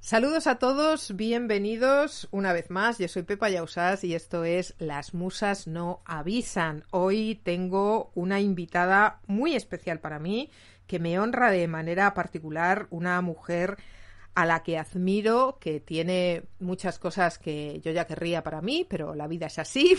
Saludos a todos, bienvenidos una vez más. Yo soy Pepa Yausás y esto es Las Musas no avisan. Hoy tengo una invitada muy especial para mí, que me honra de manera particular, una mujer a la que admiro, que tiene muchas cosas que yo ya querría para mí, pero la vida es así.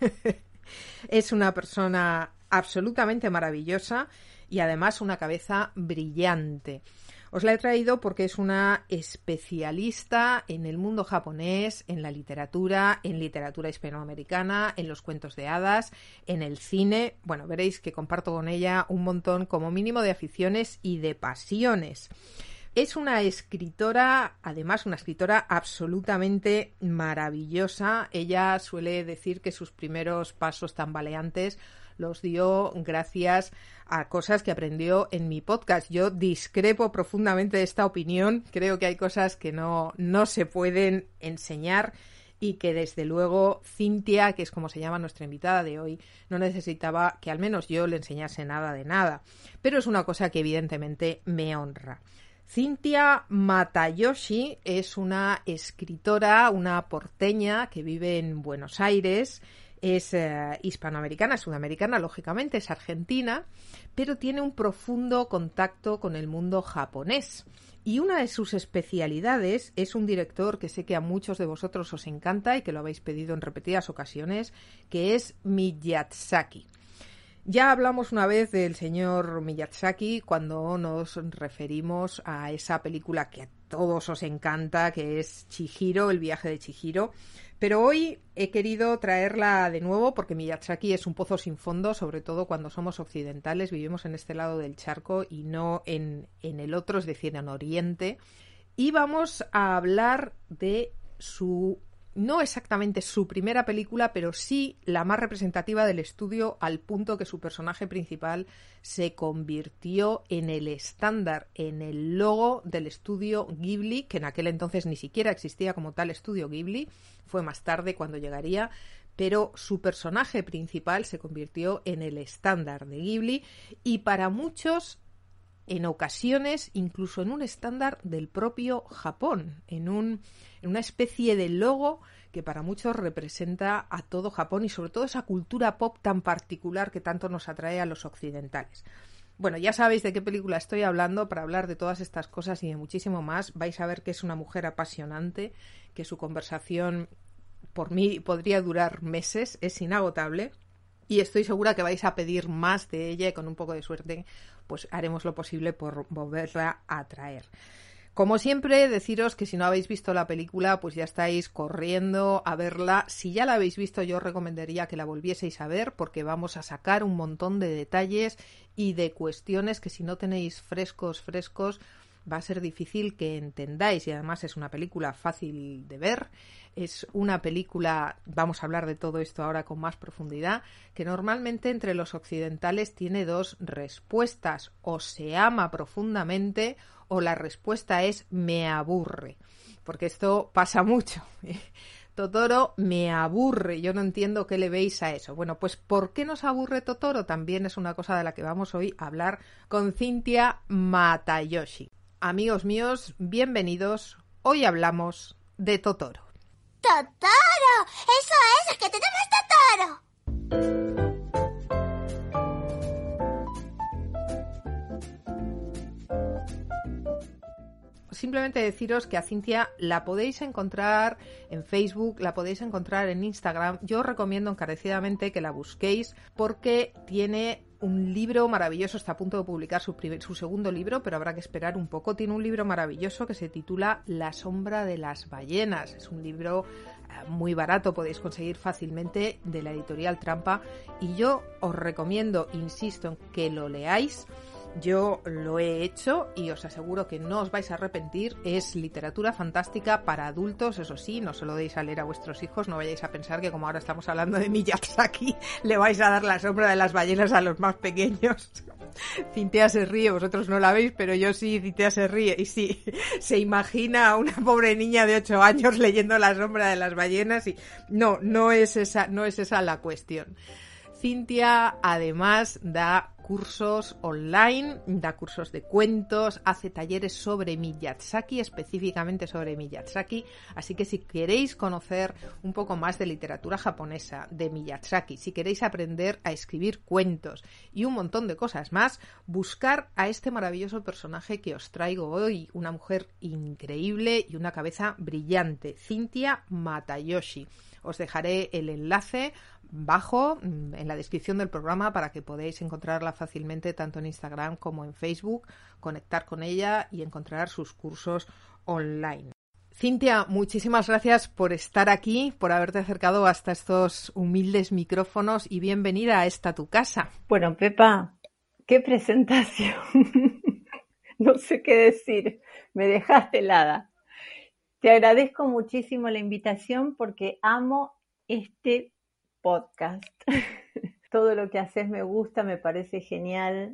Es una persona absolutamente maravillosa y además una cabeza brillante. Os la he traído porque es una especialista en el mundo japonés, en la literatura, en literatura hispanoamericana, en los cuentos de hadas, en el cine. Bueno, veréis que comparto con ella un montón como mínimo de aficiones y de pasiones. Es una escritora, además una escritora absolutamente maravillosa. Ella suele decir que sus primeros pasos tambaleantes los dio gracias a cosas que aprendió en mi podcast. Yo discrepo profundamente de esta opinión. Creo que hay cosas que no se pueden enseñar y que desde luego Cintia, que es como se llama nuestra invitada de hoy, no necesitaba que al menos yo le enseñase nada de nada. Pero es una cosa que evidentemente me honra. Cintia Matayoshi es una escritora, una porteña que vive en Buenos Aires. Es hispanoamericana, sudamericana, lógicamente, es argentina, pero tiene un profundo contacto con el mundo japonés. Y una de sus especialidades es un director que sé que a muchos de vosotros os encanta y que lo habéis pedido en repetidas ocasiones, que es Miyazaki. Ya hablamos una vez del señor Miyazaki cuando nos referimos a esa película que a todos os encanta, que es Chihiro, el viaje de Chihiro. Pero hoy he querido traerla de nuevo porque Miyazaki es un pozo sin fondo, sobre todo cuando somos occidentales, vivimos en este lado del charco y no en el otro, es decir, en Oriente. Y vamos a hablar de no exactamente su primera película, pero sí la más representativa del estudio, al punto que su personaje principal se convirtió en el estándar, en el logo del estudio Ghibli, que en aquel entonces ni siquiera existía como tal estudio Ghibli, fue más tarde cuando llegaría, pero su personaje principal se convirtió en el estándar de Ghibli y para muchos, en ocasiones, incluso en un estándar del propio Japón, en una especie de logo que para muchos representa a todo Japón y sobre todo esa cultura pop tan particular que tanto nos atrae a los occidentales. Bueno, ya sabéis de qué película estoy hablando. Para hablar de todas estas cosas y de muchísimo más, vais a ver que es una mujer apasionante, que su conversación por mí podría durar meses, es inagotable. Y estoy segura que vais a pedir más de ella y con un poco de suerte pues haremos lo posible por volverla a traer. Como siempre, deciros que si no habéis visto la película, pues ya estáis corriendo a verla. Si ya la habéis visto, yo os recomendaría que la volvieseis a ver porque vamos a sacar un montón de detalles y de cuestiones que si no tenéis frescos, va a ser difícil que entendáis. Y además es una película fácil de ver. Es una película, vamos a hablar de todo esto ahora con más profundidad, que normalmente entre los occidentales tiene dos respuestas: o se ama profundamente o la respuesta es me aburre, porque esto pasa mucho. Totoro me aburre, yo no entiendo qué le veis a eso. Bueno, pues ¿por qué nos aburre Totoro? También es una cosa de la que vamos hoy a hablar con Cintia Matayoshi. Amigos míos, bienvenidos. Hoy hablamos de Totoro. ¡Totoro! ¡Eso es! ¡Que tenemos Totoro! Simplemente deciros que a Cintia la podéis encontrar en Facebook, la podéis encontrar en Instagram. Yo os recomiendo encarecidamente que la busquéis porque tiene un libro maravilloso, está a punto de publicar su segundo libro, pero habrá que esperar un poco. Tiene un libro maravilloso que se titula La sombra de las ballenas. Es un libro muy barato, podéis conseguir fácilmente, de la editorial Trampa, y yo os recomiendo, insisto, en que lo leáis. Yo lo he hecho y os aseguro que no os vais a arrepentir. Es literatura fantástica para adultos, eso sí, no se lo deis a leer a vuestros hijos. No vayáis a pensar que como ahora estamos hablando de Miyazaki, le vais a dar La sombra de las ballenas a los más pequeños. Cintia se ríe, vosotros no la veis, pero yo sí, Cintia se ríe. Y sí, se imagina a una pobre niña de 8 años leyendo La sombra de las ballenas y no es esa la cuestión. Cintia además da cursos online, da cursos de cuentos, hace talleres sobre Miyazaki, específicamente sobre Miyazaki, así que si queréis conocer un poco más de literatura japonesa, de Miyazaki, si queréis aprender a escribir cuentos y un montón de cosas más, buscar a este maravilloso personaje que os traigo hoy, una mujer increíble y una cabeza brillante, Cintia Matayoshi. Os dejaré el enlace bajo en la descripción del programa para que podáis encontrarla fácilmente tanto en Instagram como en Facebook, conectar con ella y encontrar sus cursos online. Cintia, muchísimas gracias por estar aquí, por haberte acercado hasta estos humildes micrófonos y bienvenida a esta tu casa. Bueno, Pepa, qué presentación. No sé qué decir, me dejaste helada. Te agradezco muchísimo la invitación porque amo este podcast. Todo lo que haces me gusta, me parece genial.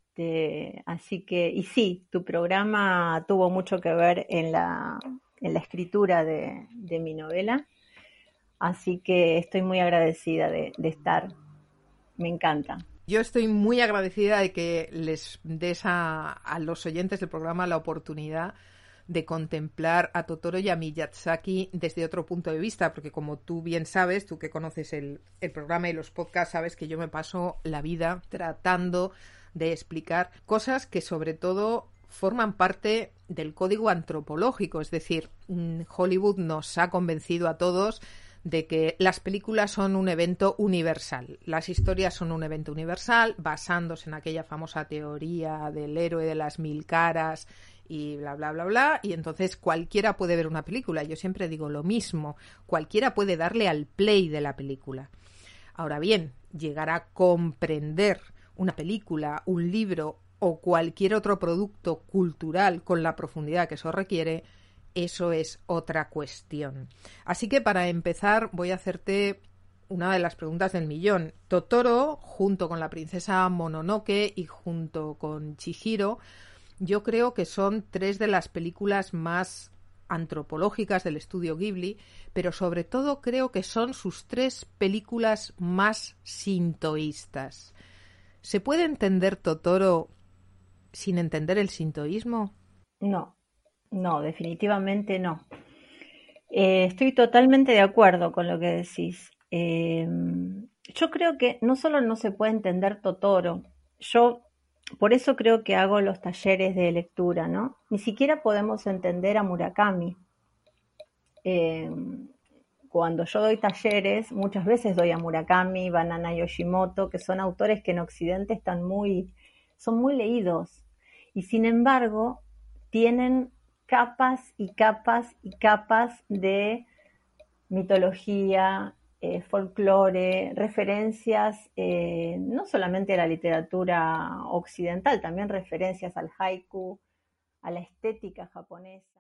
Así que, y sí, tu programa tuvo mucho que ver en la escritura de mi novela. Así que estoy muy agradecida de estar. Me encanta. Yo estoy muy agradecida de que les des a los oyentes del programa la oportunidad de contemplar a Totoro y a Miyazaki desde otro punto de vista, porque como tú bien sabes, tú que conoces el programa y los podcasts, sabes que yo me paso la vida tratando de explicar cosas que sobre todo forman parte del código antropológico, es decir, Hollywood nos ha convencido a todos de que las películas son un evento universal, las historias son un evento universal, basándose en aquella famosa teoría del héroe de las 1000 caras y bla, bla, bla, bla, y entonces cualquiera puede ver una película. Yo siempre digo lo mismo, cualquiera puede darle al play de la película. Ahora bien, llegar a comprender una película, un libro o cualquier otro producto cultural con la profundidad que eso requiere, eso es otra cuestión. Así que para empezar voy a hacerte una de las preguntas del millón. Totoro, junto con la princesa Mononoke y junto con Chihiro, yo creo que son 3 de las películas más antropológicas del estudio Ghibli, pero sobre todo creo que son sus 3 películas más sintoístas. ¿Se puede entender Totoro sin entender el sintoísmo? No, definitivamente no. Estoy totalmente de acuerdo con lo que decís. Yo creo que no solo no se puede entender Totoro, por eso creo que hago los talleres de lectura, ¿no? Ni siquiera podemos entender a Murakami. Cuando yo doy talleres, muchas veces doy a Murakami, Banana Yoshimoto, que son autores que en Occidente son muy leídos. Y sin embargo, tienen capas y capas y capas de mitología, folclore, referencias no solamente a la literatura occidental, también referencias al haiku, a la estética japonesa.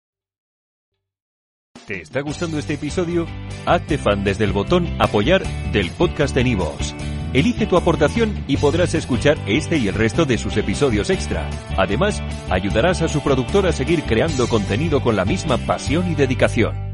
¿Te está gustando este episodio? Hazte fan desde el botón Apoyar del podcast de Nivos. Elige tu aportación y podrás escuchar este y el resto de sus episodios extra. Además, ayudarás a su productor a seguir creando contenido con la misma pasión y dedicación.